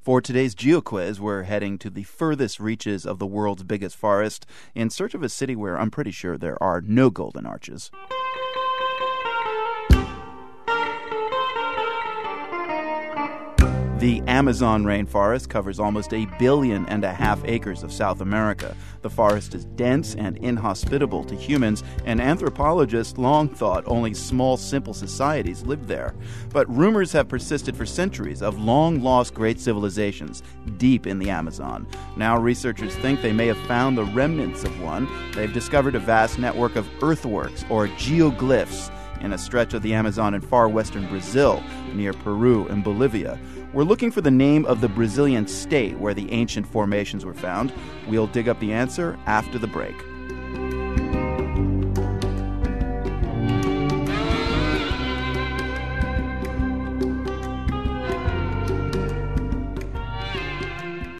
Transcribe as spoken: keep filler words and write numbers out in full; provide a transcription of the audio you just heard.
For today's GeoQuiz, we're heading to the furthest reaches of the world's biggest forest in search of a city where I'm pretty sure there are no golden arches. The Amazon rainforest covers almost a billion and a half acres of South America. The forest is dense and inhospitable to humans, and anthropologists long thought only small, simple societies lived there. But rumors have persisted for centuries of long-lost great civilizations deep in the Amazon. Now researchers think they may have found the remnants of one. They've discovered a vast network of earthworks, or geoglyphs, in a stretch of the Amazon in far western Brazil, near Peru and Bolivia. We're looking for the name of the Brazilian state where the ancient formations were found. We'll dig up the answer after the break.